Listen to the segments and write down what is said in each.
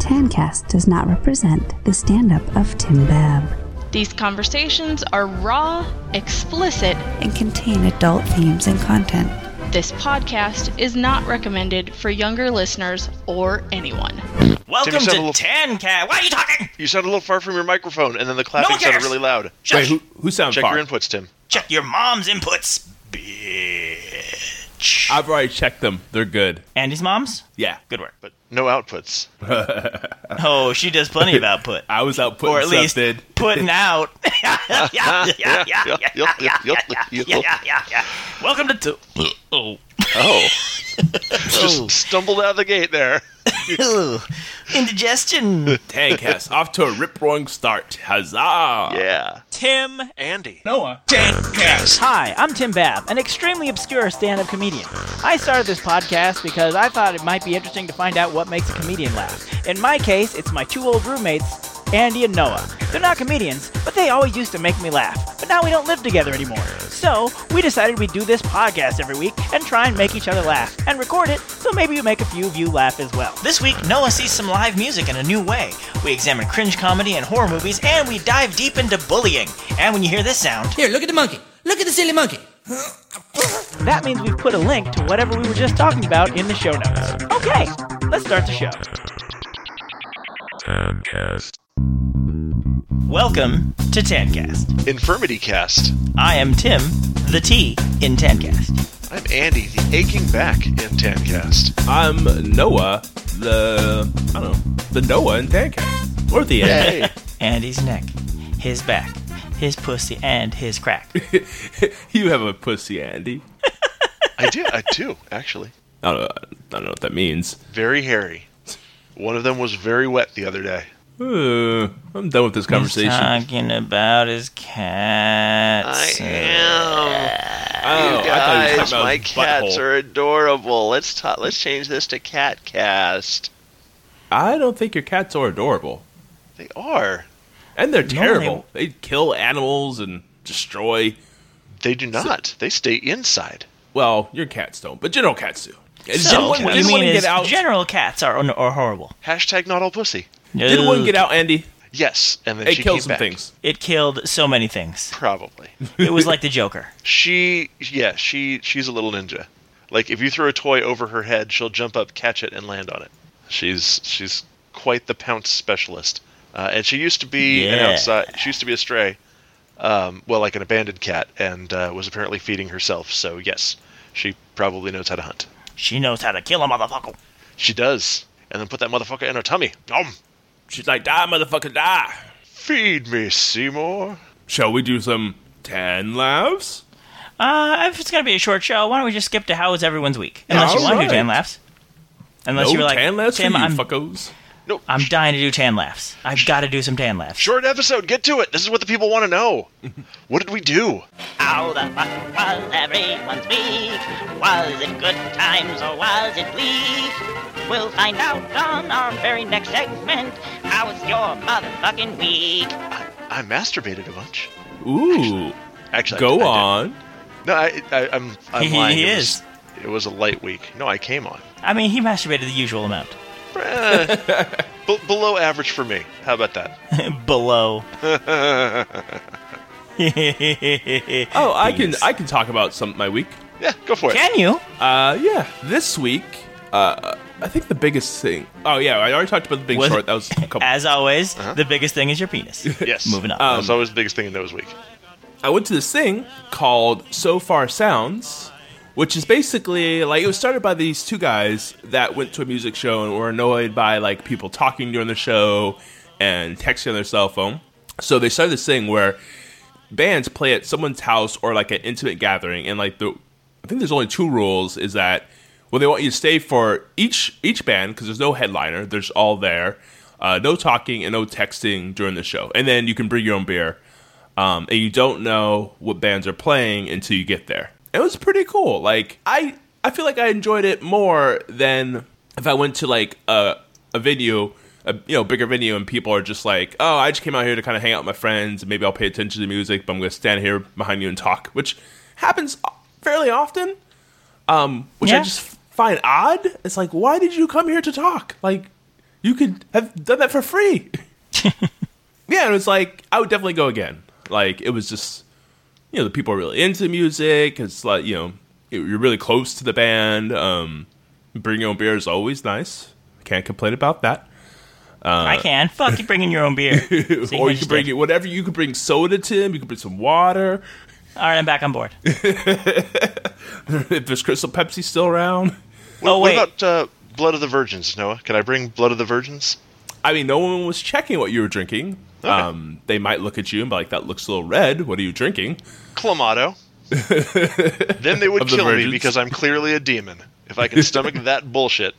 Tancast does not represent the stand-up of Tim Babb. These conversations are raw, explicit, and contain adult themes and content. This podcast is not recommended for younger listeners or anyone. Welcome to Tancast. Why are you talking? You sound a little far from your microphone, and then the clapping sounded really loud. Shush. Wait, who sounds far? Check your inputs, Tim. Check your mom's inputs, bitch. I've already checked them. They're good. Andy's mom's? Yeah. Good work. But no outputs. Oh, she does plenty of output. I was outputting or at least something. putting out. Welcome to... Oh. Just stumbled out of the gate there. Indigestion. Tancast off to a rip-roaring start. Huzzah! Yeah. Tim. Andy. Noah. Tancast. Hi, I'm Tim Babb, an extremely obscure stand-up comedian. I started this podcast because I thought it might be interesting to find out what makes a comedian laugh. In my case, it's my two old roommates, Andy and Noah. They're not comedians, but they always used to make me laugh. But now we don't live together anymore. So, we decided we'd do this podcast every week and try and make each other laugh, and record it, so maybe we make a few of you laugh as well. This week, Noah sees some live music in a new way. We examine cringe comedy and horror movies, and we dive deep into bullying. And when you hear this sound... Here, look at the monkey. Look at the silly monkey. That means we've put a link to whatever we were just talking about in the show notes. Okay, let's start the show. Tancast. Welcome to Tancast. Infirmity Cast. I am Tim, the T in Tancast. I'm Andy, the aching back in Tancast. I'm Noah, the Noah in Tancast. Or the Andy. Hey. Andy's neck, his back, his pussy, and his crack. You have a pussy, Andy. I do, actually. I don't know what that means. Very hairy. One of them was very wet the other day. I'm done with this conversation. He's talking about his cats. I am. Oh, You I thought he was guys, talking about my his cats butthole. are adorable. Let's change this to Catcast. I don't think your cats are adorable. They are. And they're terrible. They kill animals and destroy. They do not. They stay inside. Well, your cats don't, but general cats do. So, what you mean is out? general cats are horrible. Hashtag not all pussy. Didn't one get out, Andy? Yes, and then It she killed came some back. things. It killed so many things. Probably. It was like the Joker. She's a little ninja. Like, if you throw a toy over her head, she'll jump up, catch it, and land on it. She's quite the pounce specialist. And she used to be an outside. She used to be a stray. Like an abandoned cat, and was apparently feeding herself. So yes, she probably knows how to hunt. She knows how to kill a motherfucker. She does, and then put that motherfucker in her tummy. Nom. She's like, die, motherfucker, die. Feed me, Seymour. Shall we do some 10 laughs? If it's going to be a short show, why don't we just skip to how was everyone's week? Unless you want to do Alright. 10 laughs. Unless you were like, 10 laughs Tim, for you, I'm fuckos. No, I'm dying to do 10 laughs. I've got to do some 10 laughs. short episode. Get to it. This is what the people want to know. What did we do? How the fuck was everyone's week? Was it good times or was it bleak? We'll find out on our very next segment. How was your motherfucking week? I masturbated a bunch. Ooh. Actually, Go I on. did. No, I'm He lying. is. It was a light week. No, I came on. I mean, he masturbated the usual amount. Below average for me. How about that? Below. Oh, I can talk about my week. Yeah, go for it. Can you? Yeah. This week, I think the biggest thing. Oh yeah, I already talked about the big Was short. it- That was a couple. As always, the biggest thing is your penis. Yes. Moving on. That's always the biggest thing in Noah's week. I went to this thing called So Far Sounds, which is basically like it was started by these two guys that went to a music show and were annoyed by like people talking during the show and texting on their cell phone. So they started this thing where bands play at someone's house or like an intimate gathering, and like I think there's only two rules: is that they want you to stay for each band because there's no headliner, there's all there, no talking and no texting during the show, and then you can bring your own beer. And you don't know what bands are playing until you get there. It was pretty cool. Like I feel like I enjoyed it more than if I went to like a venue, bigger venue, and people are just like, oh, I just came out here to kind of hang out with my friends, and maybe I'll pay attention to the music, but I'm going to stand here behind you and talk, which happens fairly often. Which I just find odd. It's like, why did you come here to talk? Like, You could have done that for free. Yeah, it was like, I would definitely go again. Like, it was just, the people are really into music. It's like, you're really close to the band. Bring your own beer is always nice. Can't complain about that. I can. Fuck you bringing your own beer. Or you can bring it, whatever. You could bring soda, Tim. You could bring some water. All right, I'm back on board. If there's Crystal Pepsi still around. What about Blood of the Virgins, Noah? Can I bring Blood of the Virgins? I mean, no one was checking what you were drinking. Okay. They might look at you and be like, that looks a little red. What are you drinking? Clamato. Then they would kill me because I'm clearly a demon. If I can stomach that bullshit.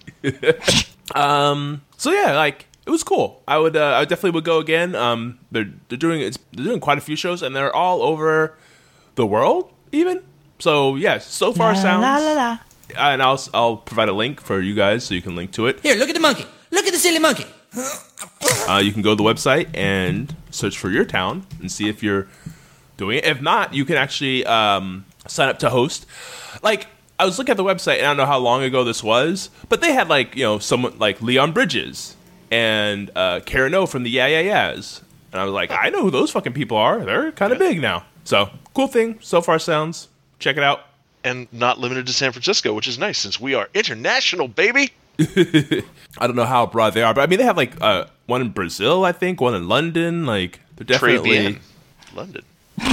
So yeah, like, it was cool. I definitely would go again. They're doing quite a few shows, and they're all over the world, even. So yeah, So Far Sounds. La, la, la. And I'll provide a link for you guys so you can link to it. Here, look at the monkey. Look at the silly monkey. You can go to the website and search for your town and see if you're doing it. If not, you can actually sign up to host. Like, I was looking at the website, and I don't know how long ago this was, but they had, like, someone like Leon Bridges and Karen O from the Yeah Yeah Yeahs. And I was like, I know who those fucking people are. They're kind of big now. So, cool thing. So Far Sounds. Check it out. And not limited to San Francisco, which is nice since we are international, baby. I don't know how broad they are, but I mean, they have like one in Brazil, I think, one in London. Like, they're definitely London.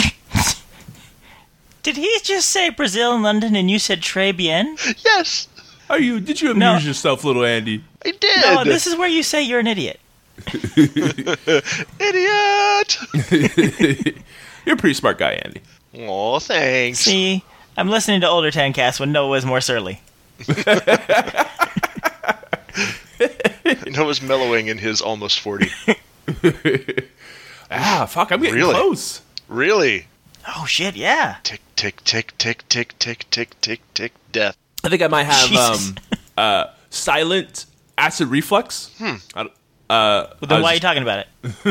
Did he just say Brazil and London, and you said Très bien? Yes. Did you amuse yourself, little Andy? I did. No, this is where you say you're an idiot. Idiot. You're a pretty smart guy, Andy. Aw, thanks. See, I'm listening to older 10 when Noah was more surly. Noah's mellowing in his almost 40. Fuck, I'm getting close. Really? Oh, shit, yeah. Tick, tick, tick, tick, tick, tick, tick, tick, tick, death. I think I might have silent acid reflux. Well, then why are you talking about it?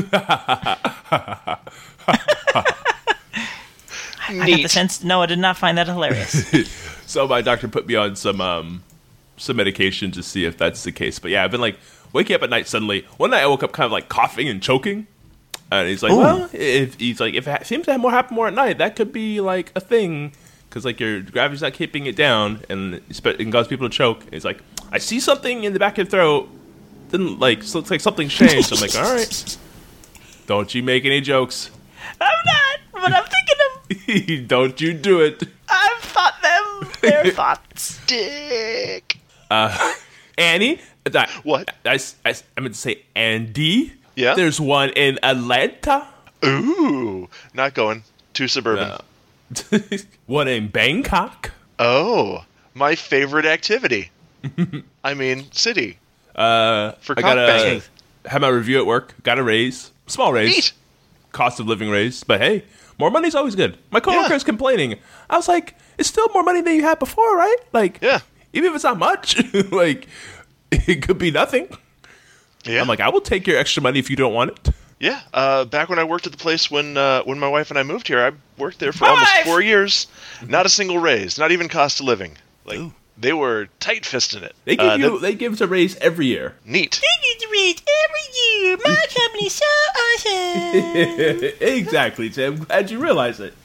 I got the sense Noah did not find that hilarious. So my doctor put me on some medication to see if that's the case. But yeah, I've been like waking up at night suddenly. One night I woke up kind of like coughing and choking. And he's like, well, if it seems to happen more at night, that could be like a thing. Because like your gravity's not keeping it down and it can cause people to choke. And he's like, I see something in the back of your throat. Then like, so looks like something's changed. I'm like, all right. Don't you make any jokes. I'm not, but I'm thinking them. Don't you do it. I've thought them. They're thoughts. Dick. Annie? What? I meant to say Andy. Yeah? There's one in Atlanta. Ooh. Not going. Too suburban. One in Bangkok. Oh. My favorite activity. I mean, city. For I gotta have my review at work. Got a raise. Small raise. Neat. Cost of living raise. But hey, more money's always good. My coworker's complaining. I was like, it's still more money than you had before, right? Like, even if it's not much, like, it could be nothing. Yeah. I'm like, I will take your extra money if you don't want it. Yeah. Back when I worked at the place when my wife and I moved here, I worked there for almost 4 years. Not a single raise. Not even cost of living. Like, they were tight-fisting it. They give us a raise every year. Neat. They give a raise every year. My company's so awesome. Exactly, Tim. Glad you realize it.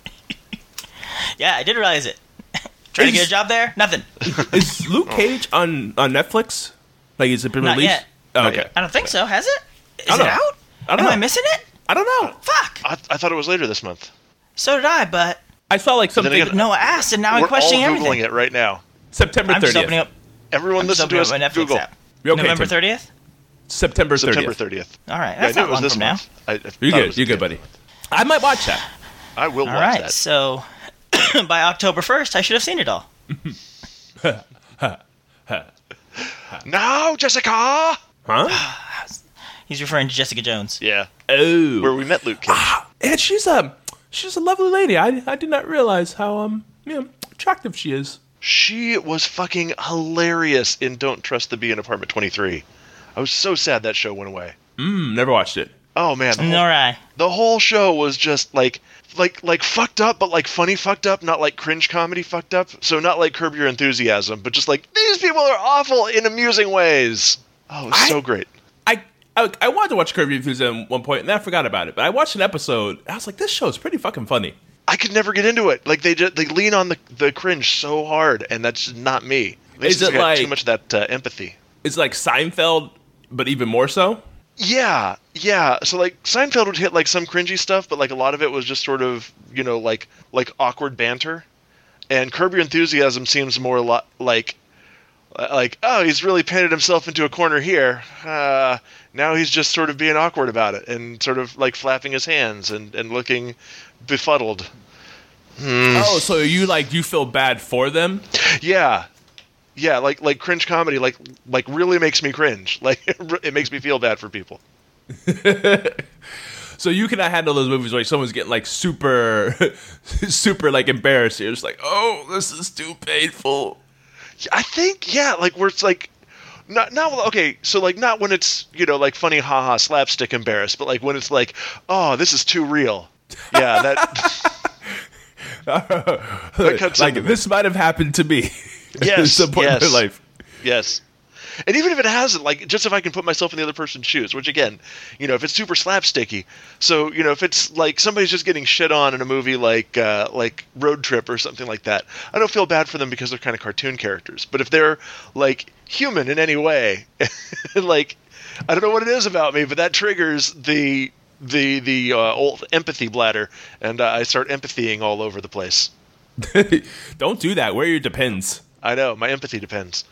Yeah, I did realize it. Trying to get a job there? Nothing. Is Luke Cage on Netflix? Like, has it been Not released? yet. Oh, okay. I don't think so. Has it? Is don't it know. out? I don't Am know. I missing it? I don't know. Fuck. I thought it was later this month. So did I, but I saw like something. again, Noah asked, and now I'm We're questioning all everything. Googling it right now. September 30th. I'm just opening up. Everyone listen to us. My Netflix Google. app. You okay, November Tim? 30th? September 30th. September 30th. All right. Yeah, I That's knew not it was long this from now. month. I thought You're it good. was You're the good, buddy. I might watch that. I will All watch right. that. So by October 1st, I should have seen it all. No, Jessica! Huh? He's referring to Jessica Jones. Yeah. Oh. Where we met Luke Cage. And she's a lovely lady. I did not realize how attractive she is. She was fucking hilarious in Don't Trust the Bee in Apartment 23. I was so sad that show went away. Never watched it. Oh, man. Nor I. The whole show was just like fucked up, but like funny fucked up, not like cringe comedy fucked up. So not like Curb Your Enthusiasm, but just like, these people are awful in amusing ways. Oh, it was so great. I wanted to watch Curb Your Enthusiasm at one point, and then I forgot about it. But I watched an episode, and I was like, this show is pretty fucking funny. I could never get into it. Like, they lean on the cringe so hard, and that's just not me. Is it like too much of that empathy? It's like Seinfeld, but even more so? Yeah. So, like, Seinfeld would hit, like, some cringy stuff, but, like, a lot of it was just sort of, you know, like awkward banter. And Curb Your Enthusiasm seems more like, oh, he's really painted himself into a corner here. Now he's just sort of being awkward about it and sort of, like, flapping his hands and looking befuddled. Oh, so you feel bad for them? Yeah, like cringe comedy, like really makes me cringe. Like, it makes me feel bad for people. So you cannot handle those movies where someone's getting like super, super like embarrassed. You're just like, oh, this is too painful. I think, yeah, like where it's like, not okay. So like not when it's, you know, like funny haha slapstick embarrassed, but like when it's like, oh, this is too real. Yeah, that cuts like into this might have happened to me. Yes, at some point in my life. Yes. And even if it hasn't, like, just if I can put myself in the other person's shoes, which, again, you know, if it's super slapsticky, so, you know, if it's, like, somebody's just getting shit on in a movie like Road Trip or something like that, I don't feel bad for them because they're kind of cartoon characters. But if they're, like, human in any way, like, I don't know what it is about me, but that triggers the old empathy bladder, and I start empathying all over the place. Don't do that. Wear your Depends. I know. My empathy depends.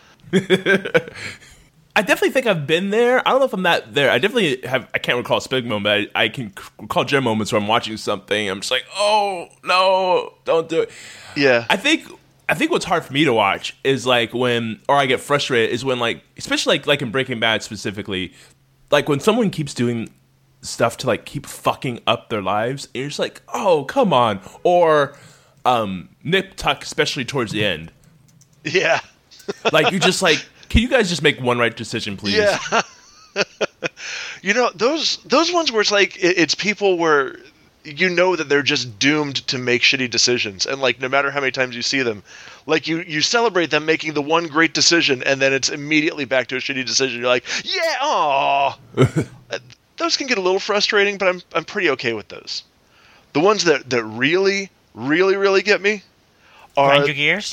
I definitely think I've been there. I don't know if I'm not there. I definitely have. I can't recall a specific moment, but I can recall general moments where I'm watching something. I'm just like, oh no, don't do it. Yeah. I think what's hard for me to watch is like when, or I get frustrated, is when like, especially like in Breaking Bad specifically, like when someone keeps doing stuff to like keep fucking up their lives, and you're just like, oh come on, or nip tuck, especially towards the end. Yeah. Like, you're just like, can you guys just make one right decision, please? Yeah. You know, those ones where it's like, it's people where you know that they're just doomed to make shitty decisions. And, like, no matter how many times you see them, like, you celebrate them making the one great decision, and then it's immediately back to a shitty decision. You're like, yeah, aw. Those can get a little frustrating, but I'm pretty okay with those. The ones that really, really, really get me are... Grind your gears?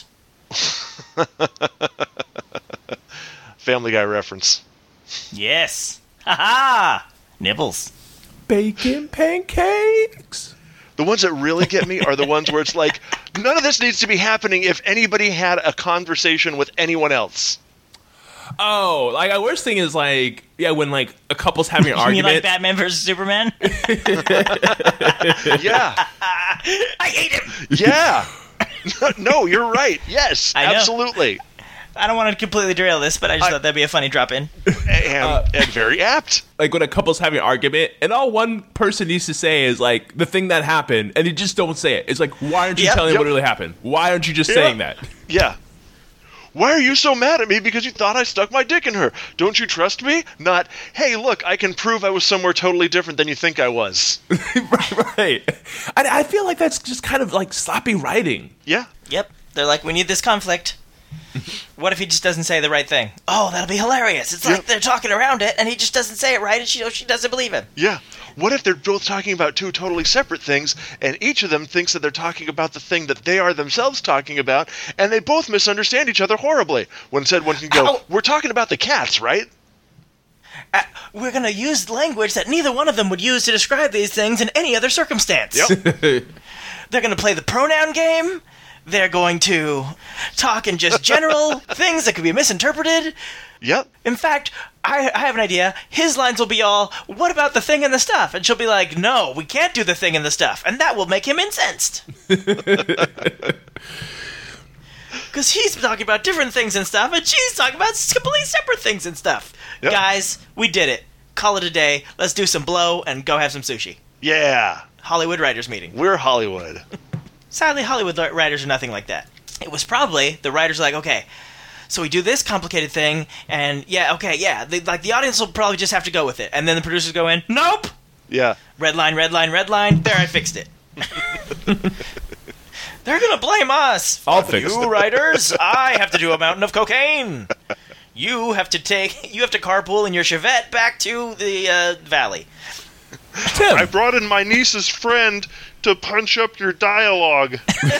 Family Guy reference. Yes. Ha-ha! Nibbles. Bacon pancakes. The ones that really get me are the ones where it's like, none of this needs to be happening if anybody had a conversation with anyone else. Oh, like the worst thing is like, yeah, when like a couple's having an You argument. mean like Batman versus Superman? Yeah. I hate him! Yeah. No, you're right. Yes, I know. absolutely. I don't want to completely derail this, but I just thought that'd be a funny drop-in. And very apt. Like when a couple's having an argument, and all one person needs to say is like the thing that happened, and you just don't say it. It's like, why aren't you telling me what really happened? Why aren't you just saying that? Yeah. Why are you so mad at me because you thought I stuck my dick in her? Don't you trust me? Not, hey, look, I can prove I was somewhere totally different than you think I was. Right. I feel like that's just kind of like sloppy writing. Yeah. Yep. They're like, we need this conflict. What if he just doesn't say the right thing? Oh, that'll be hilarious. It's like they're talking around it, and he just doesn't say it right, and she doesn't believe him. Yeah. What if they're both talking about two totally separate things, and each of them thinks that they're talking about the thing that they are themselves talking about, and they both misunderstand each other horribly? When said one can go, we're talking about the cats, right? We're going to use language that neither one of them would use to describe these things in any other circumstance. Yep. They're going to play the pronoun game. They're going to talk in just general things that could be misinterpreted. Yep. In fact, I have an idea. His lines will be all, what about the thing and the stuff? And she'll be like, no, we can't do the thing and the stuff. And that will make him incensed. Because he's talking about different things and stuff, and she's talking about completely separate things and stuff. Yep. Guys, we did it. Call it a day. Let's do some blow and go have some sushi. Yeah. Hollywood writers meeting. We're Hollywood. Sadly, Hollywood writers are nothing like that. It was probably, the writers are like, okay, so we do this complicated thing, and the audience will probably just have to go with it. And then the producers go in, nope! Yeah. Red line, there, I fixed it. They're gonna blame us. I'll fix you it. writers, I have to do a mountain of cocaine. You have to carpool in your Chevette back to the valley. Tim, I brought in my niece's friend to punch up your dialogue.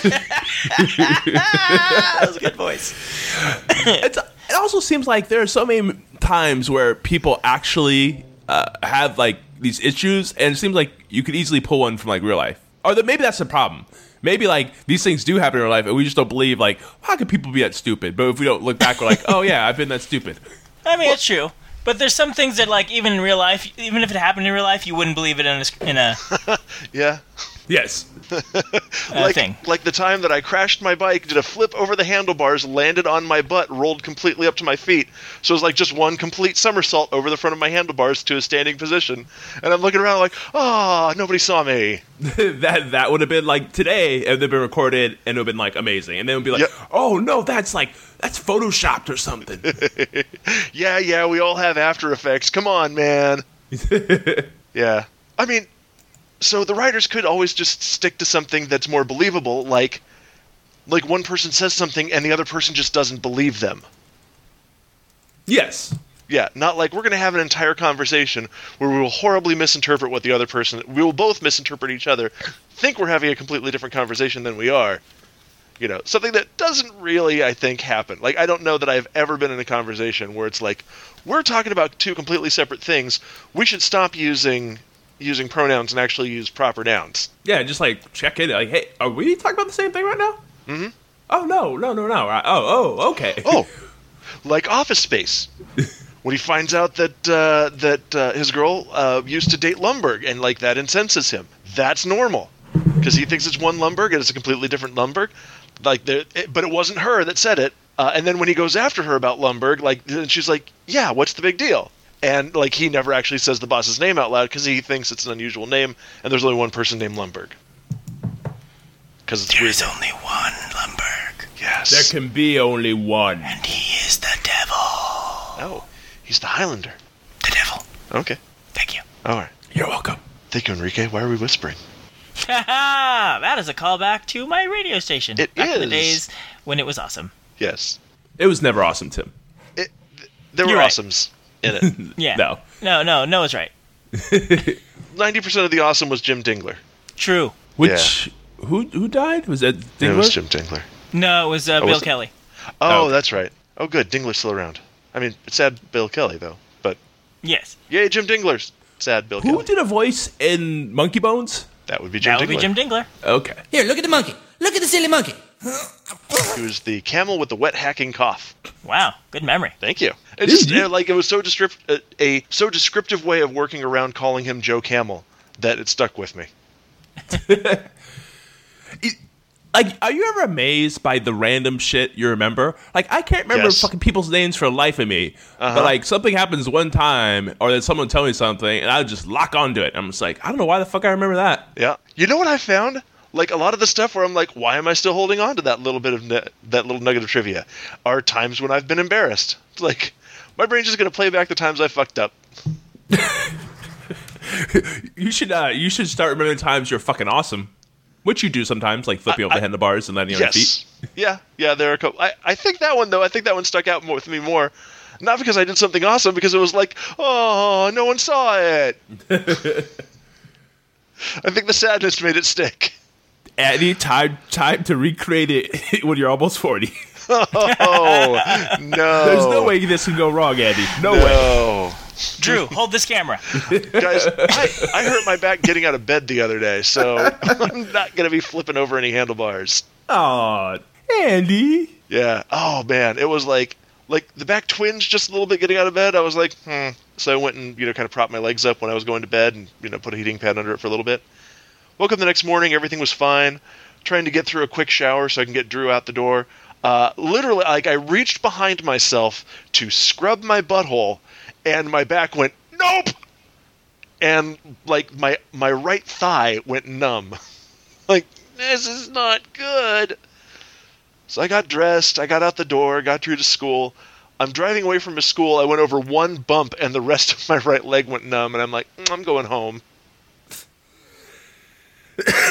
That was a good voice. it also seems like there are so many times where people actually have like these issues, and it seems like you could easily pull one from like real life. Or that maybe that's the problem. Maybe like these things do happen in real life, and we just don't believe. Like, how could people be that stupid? But if we don't look back, we're like, oh yeah, I've been that stupid. I mean, it's true. But there's some things that, like, even in real life, even if it happened in real life, you wouldn't believe it in a Yeah. Yes. thing. Like the time that I crashed my bike, did a flip over the handlebars, landed on my butt, rolled completely up to my feet. So it was like just one complete somersault over the front of my handlebars to a standing position. And I'm looking around like, oh, nobody saw me. that would have been like today, and they've been recorded, and it would have been like amazing. And then it would be like, Yep. oh no, that's photoshopped or something. Yeah, we all have After Effects. Come on, man. Yeah. I mean, so the writers could always just stick to something that's more believable, like one person says something and the other person just doesn't believe them. Yes. Yeah, not like we're going to have an entire conversation where we will horribly misinterpret what the other person... We will both misinterpret each other, think we're having a completely different conversation than we are. You know, something that doesn't really, I think, happen. Like, I don't know that I've ever been in a conversation where it's like, we're talking about two completely separate things. We should stop using pronouns and actually use proper nouns. Yeah, just like check in. Like, hey, are we talking about the same thing right now? Mm-hmm. Oh no. Oh, okay. Oh, like Office Space. When he finds out that his girl used to date Lumbergh, and like that incenses him. That's normal, because he thinks it's one Lumbergh and it's a completely different Lumbergh. But it wasn't her that said it. And then when he goes after her about Lumbergh, like she's like, "Yeah, what's the big deal?" And like he never actually says the boss's name out loud because he thinks it's an unusual name, and there's only one person named Lumbergh. Because it's weird. There's only one Lumbergh. Yes. There can be only one. And he is the devil. Oh, he's the Highlander. The devil. Okay. Thank you. All right. You're welcome. Thank you, Enrique. Why are we whispering? That is a callback to my radio station. It back in the is. days when it was awesome. Yes. It was never awesome, Tim. There were You're right. awesomes in it. Yeah. No. No is right. 90% of the awesome was Jim Dingler. True. Which who died? Was that Dingler? It was Jim Dingler. No, it was Bill was it? Kelly. Oh, okay. that's right. Oh, good. Dingler's still around. I mean, it's sad Bill Kelly, though. But, Yes. yay, Jim Dingler's. Sad Bill Who Kelly. did a voice in Monkey Bones? That would be Jim That Dingler. would be Jim Dingler. Okay. Here, look at the monkey. Look at the silly monkey. He was the camel with the wet hacking cough. Wow. Good memory. Thank you. It just like it was so a so descriptive way of working around calling him Joe Camel that it stuck with me. Like, are you ever amazed by the random shit you remember? Like, I can't remember Yes. fucking people's names for the life of me. But, like, something happens one time, or then someone tell me something, and I just lock onto it. I'm just like, I don't know why the fuck I remember that. Yeah. You know what I found? Like, a lot of the stuff where I'm like, why am I still holding on to that little bit of that little nugget of trivia? Are times when I've been embarrassed. It's like, my brain's just going to play back the times I fucked up. You should start remembering times you're fucking awesome. Which you do sometimes, like flipping over the handlebars and landing on your feet. Yes. Yeah, there are a couple. I think that one, though, stuck out with me more. Not because I did something awesome, because it was like, oh, no one saw it. I think the sadness made it stick. Any time to recreate it when you're almost 40. Oh, no. There's no way this can go wrong, Andy. No way. Drew, hold this camera. Guys, I hurt my back getting out of bed the other day, so I'm not going to be flipping over any handlebars. Aw, Andy. Yeah. Oh, man. It was like the back twinged just a little bit getting out of bed. I was like, So I went and, kind of propped my legs up when I was going to bed and, put a heating pad under it for a little bit. Woke up the next morning. Everything was fine. Trying to get through a quick shower so I can get Drew out the door. Literally, like, I reached behind myself to scrub my butthole, and my back went, nope! And, like, my right thigh went numb. Like, this is not good. So I got dressed, I got out the door, got Drew to school. I'm driving away from his school, I went over one bump, and the rest of my right leg went numb, and I'm like, I'm going home.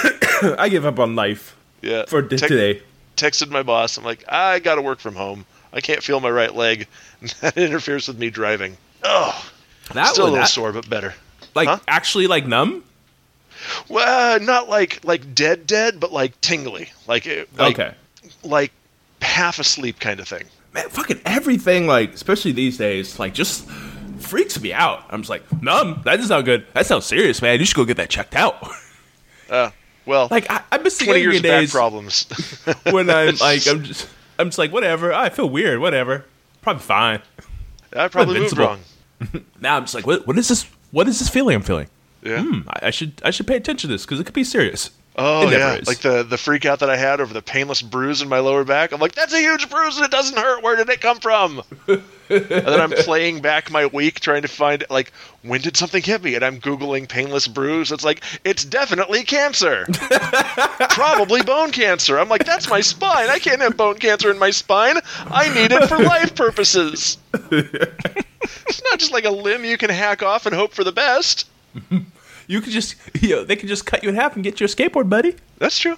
I give up on life. Yeah. For today. Texted my boss, I'm like, I gotta work from home. I can't feel my right leg. That interferes with me driving. Oh, That still a one, little that, sore, but better. like Huh? actually like numb. Well, not like dead, but like tingly, Okay. like half asleep kind of thing. Man, fucking everything, like, especially these days, like, just freaks me out. I'm just like, numb? That doesn't sound good. That sounds serious, man. You should go get that checked out. Well, Like, I miss the 20 younger years of bad days problems. when I'm just like, whatever. I feel weird, whatever. Probably fine. I probably moved Invincible. wrong. Now I'm just like, what is this? What is this feeling I'm feeling? Yeah. I should pay attention to this because it could be serious. Oh, It never yeah. is. Like the freak out that I had over the painless bruise in my lower back. I'm like, that's a huge bruise and it doesn't hurt. Where did it come from? And then I'm playing back my week trying to find, like, when did something hit me? And I'm Googling painless bruise. It's like, it's definitely cancer. Probably bone cancer. I'm like, that's my spine. I can't have bone cancer in my spine. I need it for life purposes. It's not just like a limb you can hack off and hope for the best. You could just, they could just cut you in half and get you a skateboard, buddy. That's true.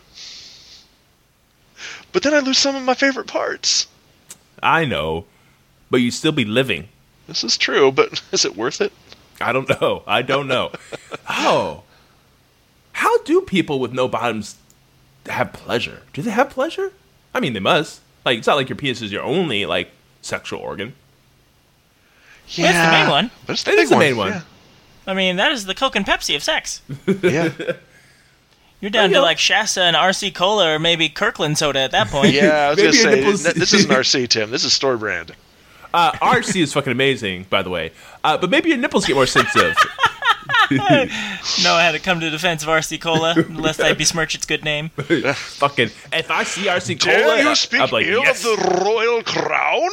But then I lose some of my favorite parts. I know, but you'd still be living. This is true, but is it worth it? I don't know. Oh. How do people with no bottoms have pleasure? Do they have pleasure? I mean, they must. Like, it's not like your penis is your only, like, sexual organ. Yeah, That's the main one. That's It is the main one. Yeah. I mean, that is the Coke and Pepsi of sex. Yeah. You're down you to know. like Shasta and RC Cola or maybe Kirkland soda at that point. Yeah, I was Maybe going to your say, nipples- this isn't RC, Tim. This is store brand. RC is fucking amazing, by the way. But maybe your nipples get more sensitive. No, I had to come to the defense of RC Cola, lest I besmirch its good name. Fucking, if I see RC Cola, Dare you speak I'm like, ill yes. of the Royal Crown?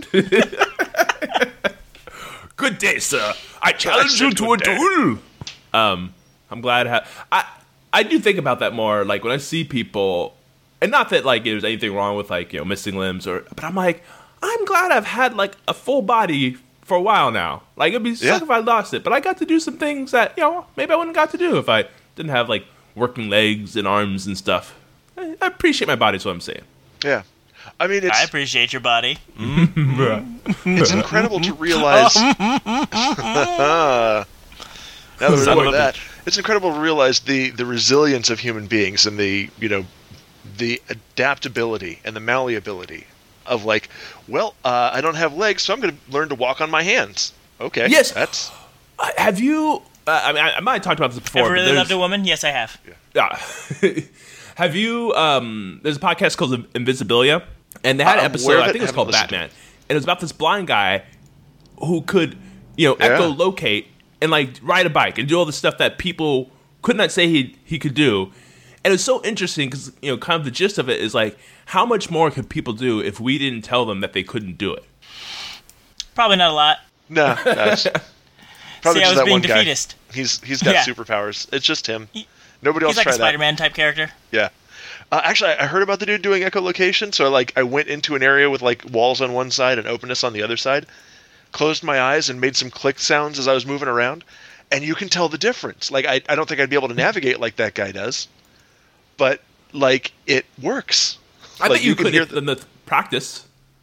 Good day, sir. I challenge you said to a good day. duel. I'm glad I do think about that more, like, when I see people, and not that, like, there's anything wrong with, like, missing limbs, but I'm like, I'm glad I've had, like, a full body for a while now. Like, it'd be suck if I lost it, but I got to do some things that, maybe I wouldn't got to do if I didn't have, like, working legs and arms and stuff. I appreciate my body, is what I'm saying. Yeah. I mean, I it's appreciate your body. it's incredible to realize. Now that we're Son done of with a that, it's incredible to realize the resilience of human beings and the adaptability and the malleability of, like, well, I don't have legs, so I'm going to learn to walk on my hands. Okay. Yes. That's Have you, I mean, I might have talked about this before. Ever really but loved a woman? Yes, I have. Have you, there's a podcast called Invisibilia, and they had an I'm aware episode, of I it, think it was haven't called listened to Batman, and it was about this blind guy who could, echolocate and, like, ride a bike and do all the stuff that people could not say he could do. And it's so interesting because, kind of the gist of it is, like, how much more could people do if we didn't tell them that they couldn't do it? Probably not a lot. no. That's probably See, I just was that being one guy. defeatist. He's got Yeah. superpowers. It's just him. Nobody else He's like a tried that. Spider-Man type character. Yeah. Actually, I heard about the dude doing echolocation, so I went into an area with, like, walls on one side and openness on the other side, closed my eyes and made some click sounds as I was moving around, and you can tell the difference. Like, I don't think I'd be able to navigate like that guy does, but, like, it works. I bet you can could hear if in the practice.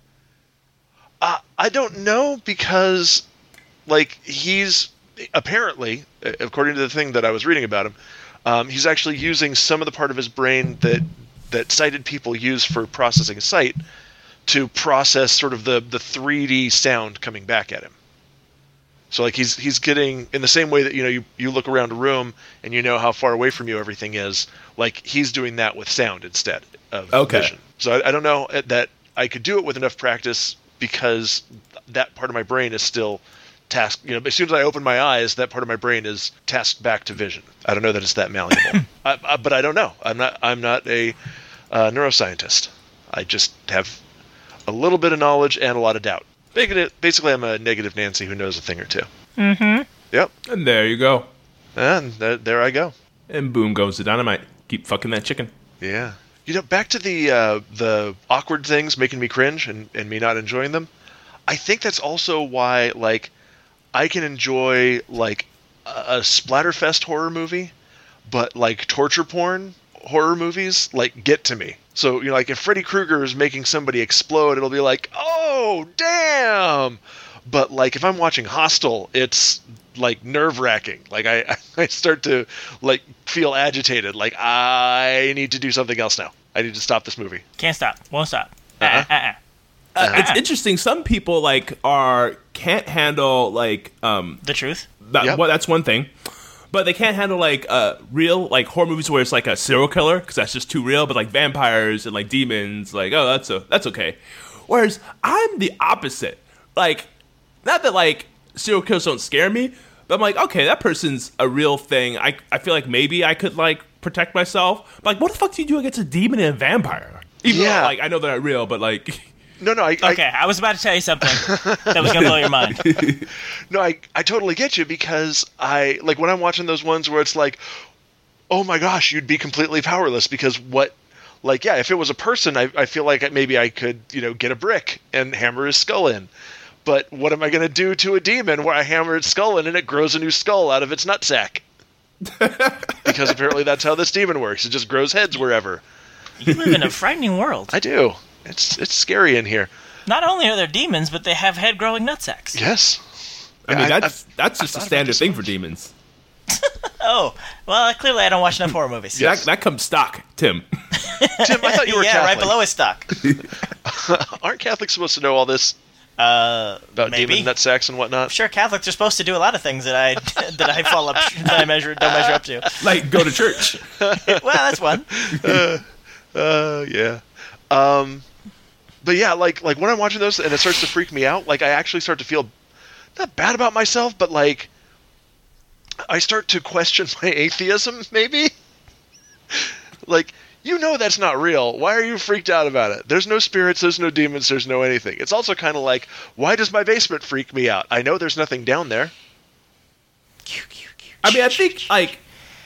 I don't know, because, like, he's apparently, according to the thing that I was reading about him, he's actually using some of the part of his brain that sighted people use for processing sight to process sort of the 3D sound coming back at him. So, like, he's getting, in the same way that, you look around a room and you know how far away from you everything is, like, he's doing that with sound instead of vision. So I don't know that I could do it with enough practice, because that part of my brain is still tasked. As soon as I open my eyes, that part of my brain is tasked back to vision. I don't know that it's that malleable. But I don't know. I'm not a neuroscientist. I just have a little bit of knowledge and a lot of doubt. Basically, I'm a negative Nancy who knows a thing or two. Mm-hmm. Yep. And there you go. And there I go. And boom goes the dynamite. Keep fucking that chicken. Yeah. Back to the awkward things making me cringe and me not enjoying them. I think that's also why, like, I can enjoy, like, a splatterfest horror movie, but, like, torture porn horror movies, like, get to me. So, like, if Freddy Krueger is making somebody explode, it'll be like, oh, whoa, damn. But like if I'm watching Hostel, it's like nerve-wracking. Like I start to like feel agitated. Like I need to do something else now. I need to stop this movie. Can't stop. Won't stop. It's interesting. Some people like can't handle like the truth. Well, that's one thing. But they can't handle like real like horror movies where it's like a serial killer because that's just too real. But like vampires and like demons, like that's okay. Whereas I'm the opposite. Like, not that like serial killers don't scare me, but I'm like, okay, that person's a real thing. I feel like maybe I could like protect myself. But, like, what the fuck do you do against a demon and a vampire? Even though, like, I know they're not real, but like. No. I was about to tell you something that was gonna blow your mind. No, I totally get you because I like when I'm watching those ones where it's like, oh my gosh, you'd be completely powerless because if it was a person, I feel like maybe I could get a brick and hammer his skull in. But what am I going to do to a demon where I hammer its skull in and it grows a new skull out of its nutsack? Because apparently that's how this demon works. It just grows heads wherever. You live in a frightening world. I do. It's scary in here. Not only are there demons, but they have head-growing nutsacks. Yes. I mean, that's just a standard thing for demons. Oh, well, clearly I don't watch enough horror movies. Yes. That comes stock, Tim. Tim, I thought you were Catholic. right below his stock. Aren't Catholics supposed to know all this? About maybe. demon nutsacks and whatnot. I'm sure Catholics are supposed to do a lot of things that I don't measure up to. Like go to church. Well, that's one. Yeah. But yeah, like when I'm watching those and it starts to freak me out, like I actually start to feel not bad about myself, but like I start to question my atheism. Maybe. Like. That's not real. Why are you freaked out about it? There's no spirits, there's no demons, there's no anything. It's also kind of like, why does my basement freak me out? I know there's nothing down there. I mean, I think, like,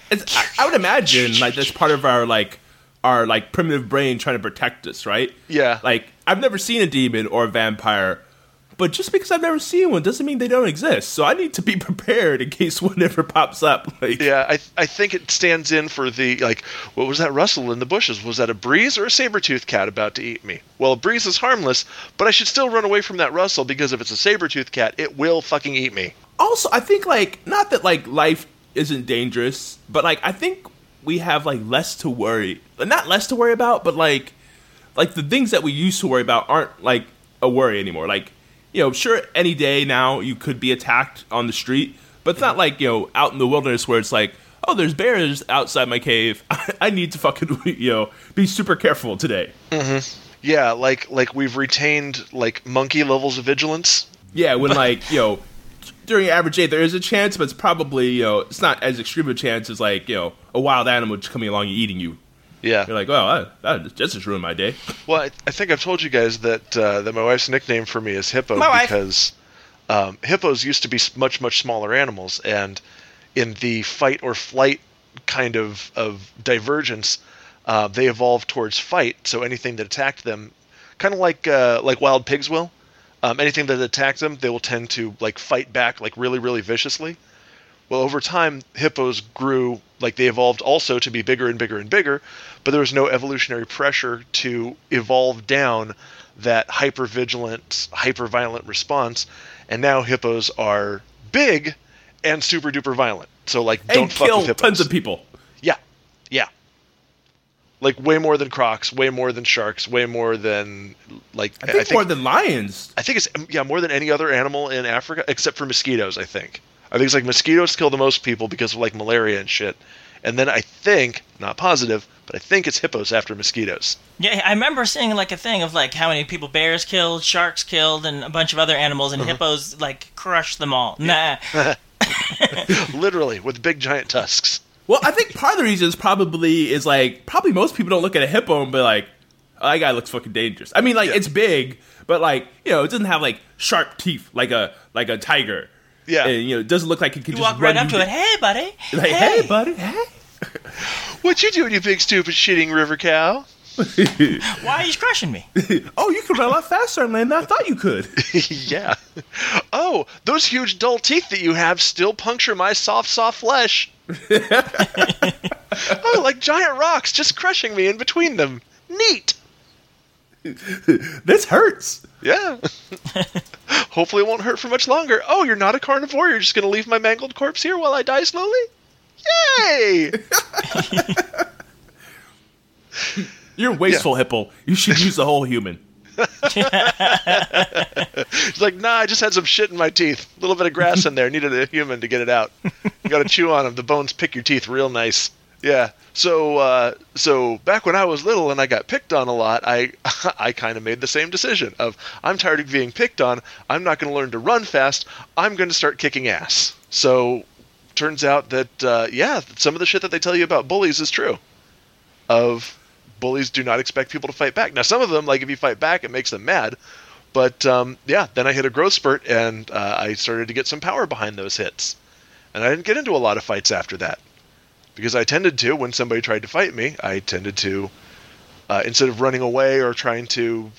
I would imagine, like, that's part of our primitive brain trying to protect us, right? Yeah. Like, I've never seen a demon or a vampire, but just because I've never seen one doesn't mean they don't exist. So I need to be prepared in case one ever pops up. Like, yeah, I think it stands in for the, like, what was that rustle in the bushes? Was that a breeze or a saber-toothed cat about to eat me? Well, a breeze is harmless, but I should still run away from that rustle because if it's a saber-toothed cat, it will fucking eat me. Also, I think, like, not that, like, life isn't dangerous, but, like, I think we have, like, less to worry. Not less to worry about, but, like the things that we used to worry about aren't, like, a worry anymore. Like, sure, any day now you could be attacked on the street, but it's not like, out in the wilderness where it's like, oh, there's bears outside my cave. I need to fucking, be super careful today. Mm-hmm. Yeah, like we've retained, like, monkey levels of vigilance. Yeah, when, like, during an average day, there is a chance, but it's probably, it's not as extreme a chance as, like, a wild animal just coming along and eating you. Yeah. You're like, well, that just ruined my day. Well, I think I've told you guys that my wife's nickname for me is Hippo because hippos used to be much, much smaller animals, and in the fight or flight kind of divergence, they evolved towards fight, so anything that attacked them, kind of like wild pigs will, anything that attacked them, they will tend to, like, fight back, like, really, really viciously. Well, over time, hippos grew, like, they evolved also to be bigger and bigger and bigger, but there was no evolutionary pressure to evolve down that hyper-vigilant, hyper-violent response, and now hippos are big and super-duper violent. So, like, don't fuck with hippos. Tons of people. Yeah. Like, way more than crocs, way more than sharks, way more than, like... I think more than lions. I think it's, more than any other animal in Africa, except for mosquitoes, I think. I think it's like mosquitoes kill the most people because of, like, malaria and shit. And then I think, not positive, but I think it's hippos after mosquitoes. Yeah, I remember seeing, like, a thing of, like, how many people bears killed, sharks killed, and a bunch of other animals, and hippos, like, crushed them all. Nah. Literally, with big giant tusks. Well, I think part of the reason is like, probably most people don't look at a hippo and be like, oh, that guy looks fucking dangerous. I mean, like, it's big, but, like, it doesn't have, like, sharp teeth like a tiger. Yeah. And, it doesn't look like it can just walk right up to it. Hey, buddy. Like, hey buddy. Hey. What you doing, you big stupid shitting river cow? Why are you crushing me? Oh, you can run a lot faster on land than I thought you could. Yeah. Oh, those huge dull teeth that you have still puncture my soft flesh. Oh, like giant rocks just crushing me in between them. Neat. This hurts. Yeah. Hopefully it won't hurt for much longer. Oh, you're not a carnivore? You're just going to leave my mangled corpse here while I die slowly? Yay! You're wasteful, Hippo. You should use the whole human. He's like, nah, I just had some shit in my teeth. A little bit of grass in there. Needed a human to get it out. You got to chew on them. The bones pick your teeth real nice. Yeah. So back when I was little and I got picked on a lot, I kind of made the same decision of, I'm tired of being picked on. I'm not going to learn to run fast. I'm going to start kicking ass. So turns out that, some of the shit that they tell you about bullies is true. Bullies do not expect people to fight back. Now, some of them, like if you fight back, it makes them mad. But, then I hit a growth spurt, and I started to get some power behind those hits. And I didn't get into a lot of fights after that. Because I tended to, when somebody tried to fight me, I tended to, instead of running away or trying to,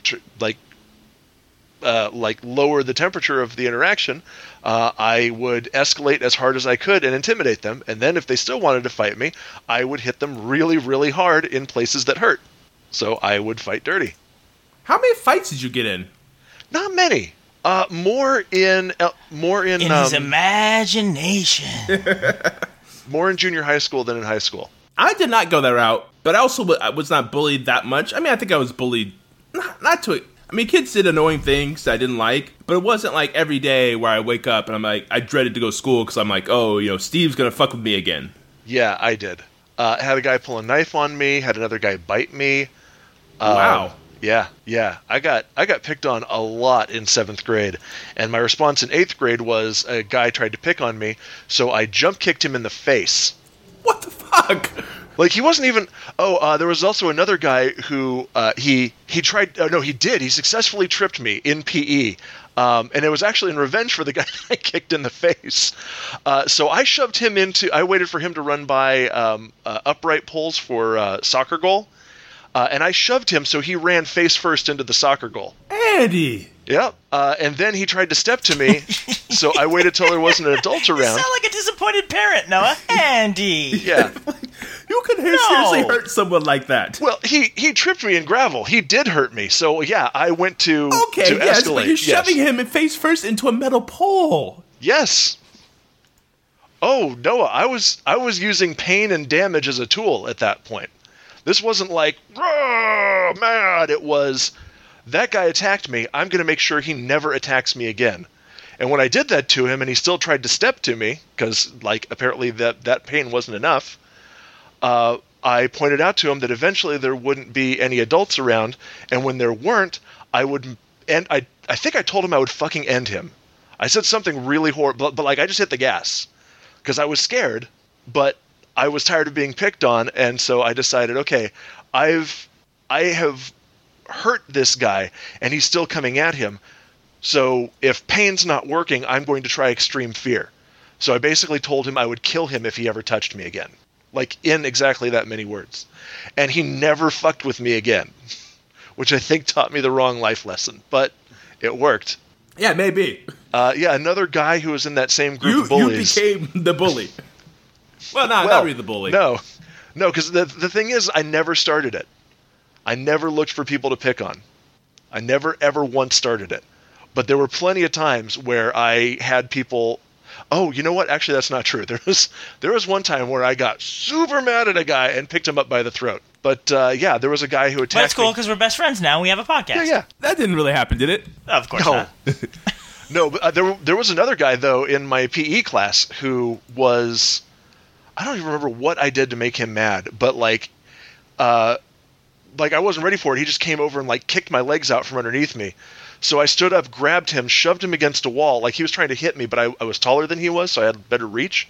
lower the temperature of the interaction, I would escalate as hard as I could and intimidate them. And then if they still wanted to fight me, I would hit them really, really hard in places that hurt. So I would fight dirty. How many fights did you get in? Not many. More in his imagination. More in junior high school than in high school. I did not go that route, but I was not bullied that much. I mean, I think I was bullied, not to it. I mean, kids did annoying things that I didn't like, but it wasn't like every day where I wake up and I'm like, I dreaded to go to school because I'm like, oh, Steve's going to fuck with me again. Yeah, I did. Had a guy pull a knife on me, had another guy bite me. Wow. Yeah. I got picked on a lot in 7th grade, and my response in 8th grade was a guy tried to pick on me, so I jump kicked him in the face. What the fuck? Like, he wasn't even... there was also another guy who, he tried... Oh, no, he did. He successfully tripped me in PE. And it was actually in revenge for the guy that I kicked in the face. So I shoved him into... I waited for him to run by upright poles for soccer goal. And I shoved him so he ran face first into the soccer goal. Andy! Yeah. And then he tried to step to me, so I waited till there wasn't an adult around. You sound like a disappointed parent, Noah. Andy! Yeah. You could seriously hurt someone like that. Well, he tripped me in gravel. He did hurt me. So, yeah, I went to yes, escalate. But you're shoving him face first into a metal pole. Yes. Oh, Noah, I was using pain and damage as a tool at that point. This wasn't like, mad. It was, that guy attacked me. I'm going to make sure he never attacks me again. And when I did that to him and he still tried to step to me, because, apparently that pain wasn't enough, I pointed out to him that eventually there wouldn't be any adults around, and when there weren't, I would end. I think I told him I would fucking end him. I said something really horrible, but I just hit the gas because I was scared, but I was tired of being picked on, and so I decided, okay, I have hurt this guy, and he's still coming at him. So if pain's not working, I'm going to try extreme fear. So I basically told him I would kill him if he ever touched me again. In exactly that many words. And he never fucked with me again, which I think taught me the wrong life lesson, but it worked. Yeah, maybe. Another guy who was in that same group of bullies. You became the bully. Well, not really the bully. No, because the thing is, I never started it. I never looked for people to pick on. I never, ever once started it. But there were plenty of times where I had people... Oh, you know what? Actually, that's not true. There was one time where I got super mad at a guy and picked him up by the throat. But, there was a guy who attacked me. That's cool, because we're best friends now. We have a podcast. Yeah. That didn't really happen, did it? Of course not. No, but there was another guy, though, in my PE class who was... I don't even remember what I did to make him mad, but I wasn't ready for it. He just came over and kicked my legs out from underneath me. So I stood up, grabbed him, shoved him against a wall. He was trying to hit me, but I was taller than he was, so I had better reach.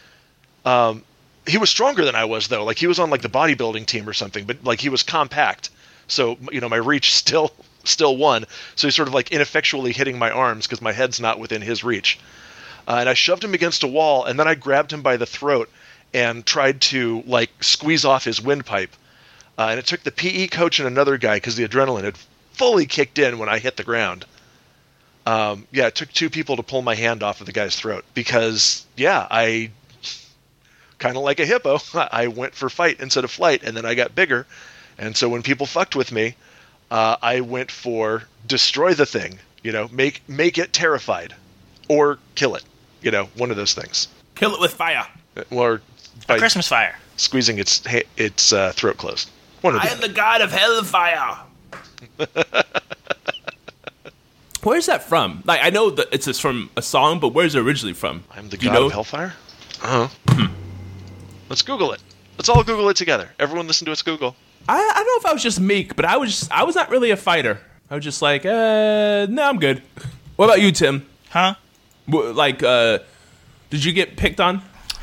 He was stronger than I was, though. He was on the bodybuilding team or something, but he was compact. So my reach still won. So he's sort of ineffectually hitting my arms because my head's not within his reach. And I shoved him against a wall, and then I grabbed him by the throat and tried to squeeze off his windpipe. And it took the PE coach and another guy, because the adrenaline had fully kicked in when I hit the ground. It took 2 people to pull my hand off of the guy's throat because, I kind of like a hippo. I went for fight instead of flight, and then I got bigger. And so when people fucked with me, I went for destroy the thing. Make it terrified, or kill it. One of those things. Kill it with fire. Or A Christmas fire. squeezing its throat closed. One of I the am the god of hellfire. Where's that from? Like, I know that it's from a song, but where's it originally from? I'm the god of hellfire? Let's Google it. Let's all Google it together. Everyone listen to us Google. I don't know if I was just meek, but I was not really a fighter. I was just like, no, I'm good. What about you, Tim? Huh? Like, did you get picked on?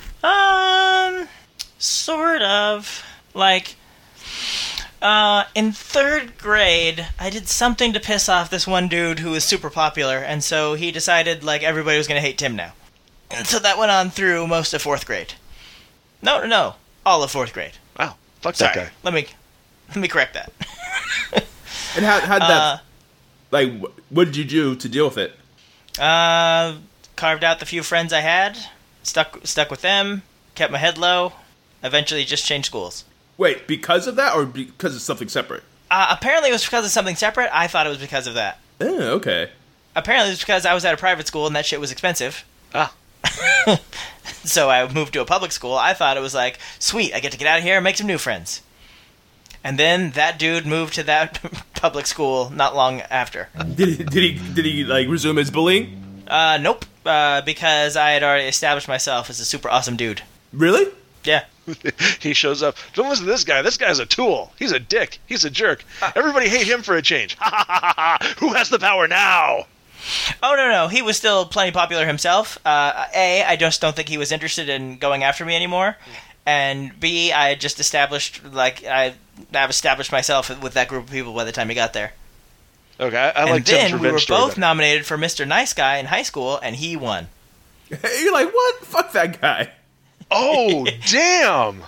Sort of. Like, in 3rd grade, I did something to piss off this one dude who was super popular, and so he decided, like, everybody was going to hate Tim now. And so that went on through most of 4th grade. No, all of 4th grade. Wow, fuck Sorry, that guy. let me correct that. And how'd that, like, what did you do to deal with it? Carved out the few friends I had, stuck with them, kept my head low, eventually just changed schools. Wait, because of that, or because of something separate? Apparently it was because of something separate. I thought it was because of that. Oh, okay. Apparently it was because I was at a private school and that shit was expensive. Ah. So I moved to a public school. I thought it was like, sweet, I get to get out of here and make some new friends. And then that dude moved to that public school not long after. Did he like resume his bullying? Nope. Because I had already established myself as a super awesome dude. Really? Yeah. He shows up. Don't listen to this guy. This guy's a tool. He's a dick. He's a jerk. Everybody hate him for a change. Ha ha ha ha! Who has the power now? Oh, no. He was still plenty popular himself. A, I just don't think he was interested in going after me anymore. And B, I just established, like, I've established myself with that group of people by the time he got there. Okay, I like Tim's revenge. And then we were both better. nominated for Mr. Nice Guy in high school, and he won. You're like, what? Fuck that guy. Oh, damn!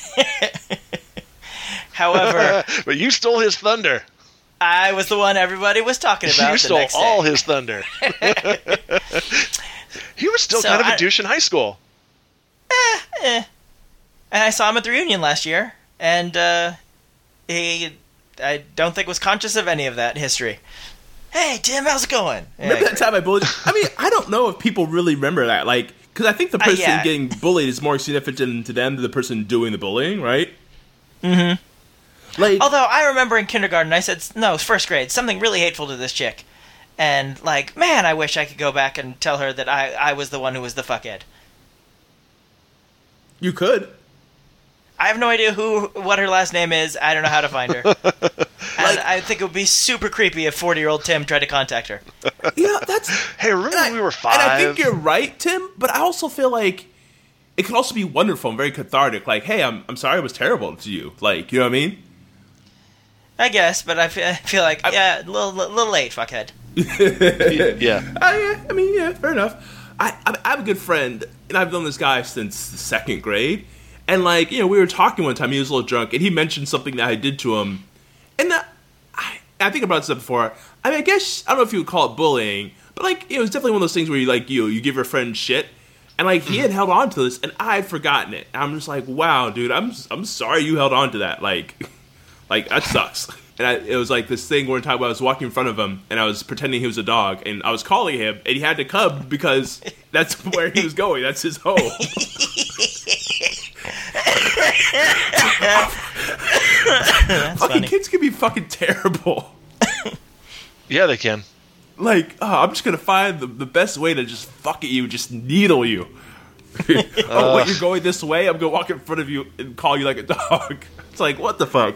However... But you stole his thunder. I was the one everybody was talking about You the stole next all day. his thunder. He was still kind of a douche in high school. And I saw him at the reunion last year, and I don't think was conscious of any of that history. Hey, Tim, how's it going? Remember that time I bullied you? I mean, I don't know if people really remember that. Like, because I think the person getting bullied is more significant to them than the person doing the bullying, right? Mm-hmm. Like, although I remember in kindergarten, I said, no, it was 1st grade, something really hateful to this chick. And, like, man, I wish I could go back and tell her that I was the one who was the fuckhead. You could. I have no idea what her last name is. I don't know how to find her. And I think it would be super creepy if 40-year-old Tim tried to contact her. That's... Hey, remember when we were 5? And I think you're right, Tim, but I also feel like it could also be wonderful and very cathartic. Like, hey, I'm sorry I was terrible to you. Like, you know what I mean? I guess, but I feel like, a little late, fuckhead. Yeah. I mean, yeah, fair enough. I have a good friend, and I've known this guy since the 2nd grade. And, like, we were talking one time, he was a little drunk, and he mentioned something that I did to him. And I think I brought this up before. I mean, I guess, I don't know if you would call it bullying, but, like, it's definitely one of those things where you give your friend shit. And, like, he had held on to this, and I had forgotten it. And I'm just like, wow, dude, I'm sorry you held on to that. Like that sucks. And it was like this thing one time where I was walking in front of him, and I was pretending he was a dog, and I was calling him, and he had to come because that's where he was going. That's his home. That's fucking funny. Kids can be fucking terrible. Yeah, they can. Like, I'm just gonna find the best way to just fuck at you, just needle you. What, you're going this way? I'm gonna walk in front of you and call you like a dog. It's like, what the fuck?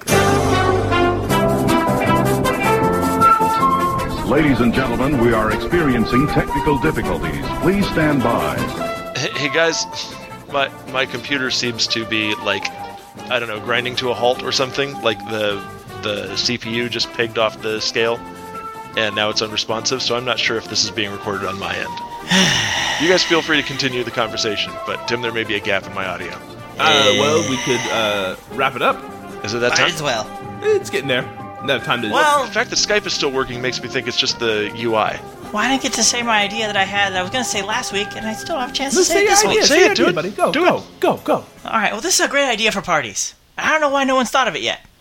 Ladies and gentlemen, we are experiencing technical difficulties. Please stand by. Hey guys, my computer seems to be like, I don't know, grinding to a halt or something. Like the CPU just pegged off the scale, and now it's unresponsive. So I'm not sure if this is being recorded on my end. You guys feel free to continue the conversation, but Tim, there may be a gap in my audio. Well, we could wrap it up. Is it that time? Might as well. It's getting there. Not time to. Well, the fact that Skype is still working makes me think it's just the UI. Well, I didn't get to say my idea that I had that I was going to say last week, and I still don't have a chance to Let's say it this week. Say it, buddy. Go. All right, well, this is a great idea for parties. I don't know why no one's thought of it yet.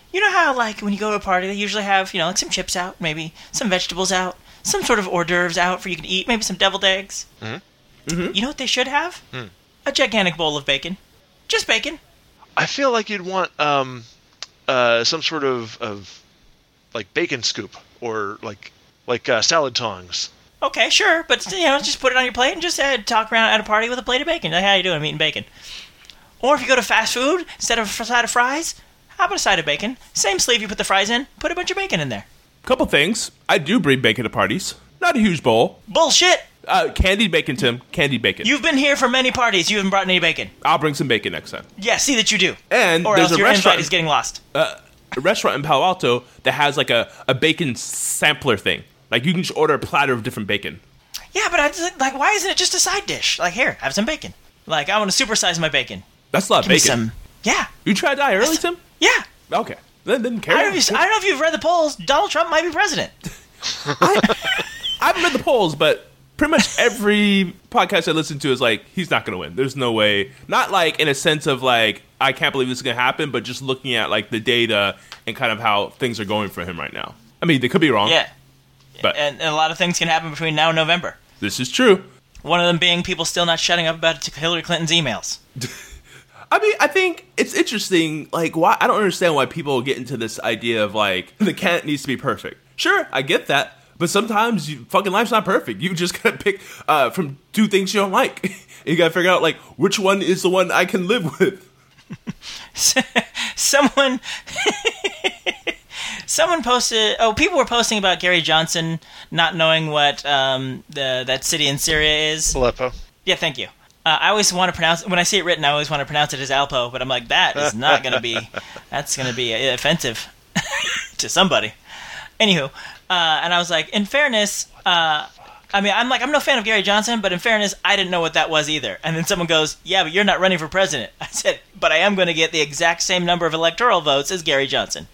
You know how, like, when you go to a party, they usually have, you know, like some chips out, maybe some vegetables out, some sort of hors d'oeuvres out for you to eat, maybe some deviled eggs. You know what they should have? A gigantic bowl of bacon. Just bacon. I feel like you'd want some sort of like bacon scoop or like salad tongs. Okay, sure, but you know, just put it on your plate and just talk around at a party with a plate of bacon. Like, how you doing? I'm eating bacon. Or if you go to fast food, instead of a side of fries, how about a side of bacon? Same sleeve you put the fries in, put a bunch of bacon in there. Couple things. I do bring bacon to parties. Not a huge bowl. Bullshit! Candied bacon, Tim. Candied bacon. You've been here for many parties. You haven't brought any bacon. I'll bring some bacon next time. Yeah, see that you do. And or there's else a your restaurant invite is getting lost. A restaurant in Palo Alto that has like a bacon sampler thing. Like you can just order a platter of different bacon. Yeah, but why isn't it just a side dish? Like, here, have some bacon. Like, I want to supersize my bacon. That's a lot of bacon. Some, yeah. You tried to die early, Tim? Yeah. Okay. Then carry on. I don't know if you've read the polls. Donald Trump might be president. I haven't read the polls, but pretty much every podcast I listen to is like, he's not going to win. There's no way. Not like in a sense of like, I can't believe this is going to happen, but just looking at like the data and kind of how things are going for him right now. I mean, they could be wrong. Yeah. But and a lot of things can happen between now and November. This is true. One of them being people still not shutting up about Hillary Clinton's emails. I mean, I think it's interesting, like, why I don't understand why people get into this idea of, like, the candidate needs to be perfect. Sure, I get that, but sometimes fucking life's not perfect. You just gotta pick from two things you don't like. You gotta figure out, like, which one is the one I can live with. Someone posted... Oh, people were posting about Gary Johnson not knowing what that city in Syria is. Aleppo. Yeah, thank you. I always want to pronounce... When I see it written, I always want to pronounce it as Alpo, but I'm like, that is not going to be... That's going to be offensive to somebody. Anywho, and I was like, in fairness... I mean, I'm no fan of Gary Johnson, but in fairness, I didn't know what that was either. And then someone goes, yeah, but you're not running for president. I said, but I am going to get the exact same number of electoral votes as Gary Johnson.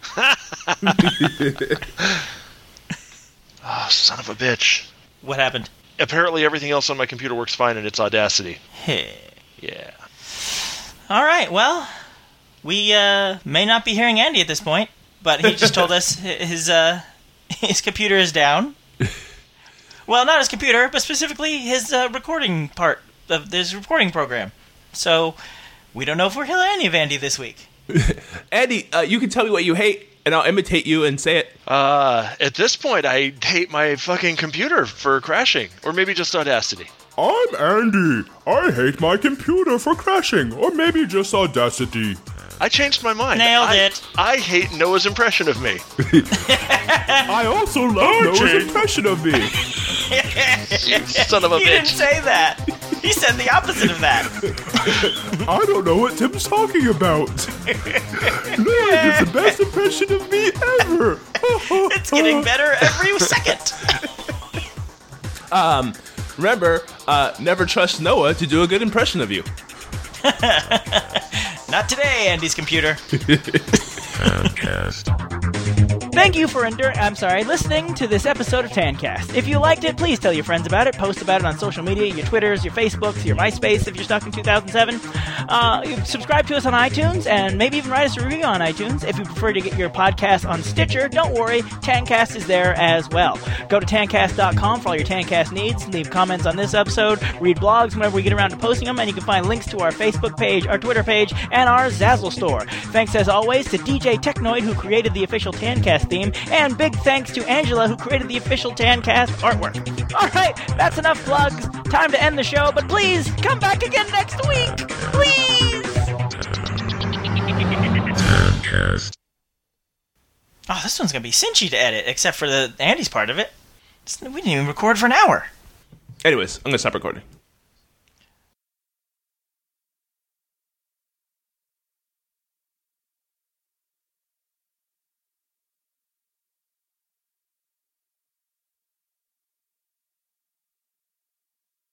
Oh, son of a bitch. What happened? Apparently everything else on my computer works fine and it's Audacity. Hey. Yeah. All right, well, we may not be hearing Andy at this point, but he just told us his computer is down. Well, not his computer, but specifically his recording part of this recording program. So, we don't know if we're hearing any of Andy this week. Andy, you can tell me what you hate, and I'll imitate you and say it. At this point, I hate my fucking computer for crashing. Or maybe just Audacity. I'm Andy. I hate my computer for crashing. Or maybe just Audacity. I changed my mind. Nailed it. I hate Noah's impression of me. I also love Noah's impression of me. Son of a bitch. He didn't say that. He said the opposite of that. I don't know what Tim's talking about. Noah gives the best impression of me ever. It's getting better every second. Remember, never trust Noah to do a good impression of you. Not today, Andy's computer. Tancast. Thank you for listening to this episode of Tancast. If you liked it, please tell your friends about it. Post about it on social media, your Twitters, your Facebooks, your MySpace if you're stuck in 2007. Subscribe to us on iTunes, and maybe even write us a review on iTunes. If you prefer to get your podcast on Stitcher, don't worry, Tancast is there as well. Go to tancast.com for all your Tancast needs. Leave comments on this episode, read blogs whenever we get around to posting them, and you can find links to our Facebook page, our Twitter page, and our Zazzle store. Thanks as always to DJ Technoid, who created the official Tancast theme, and big thanks to Angela, who created the official Tancast artwork. Alright, that's enough plugs. Time to end the show, but please, come back again next week! Please! Tancast. Oh, this one's gonna be cinchy to edit, except for the Andy's part of it. We didn't even record for an hour. Anyways, I'm gonna stop recording.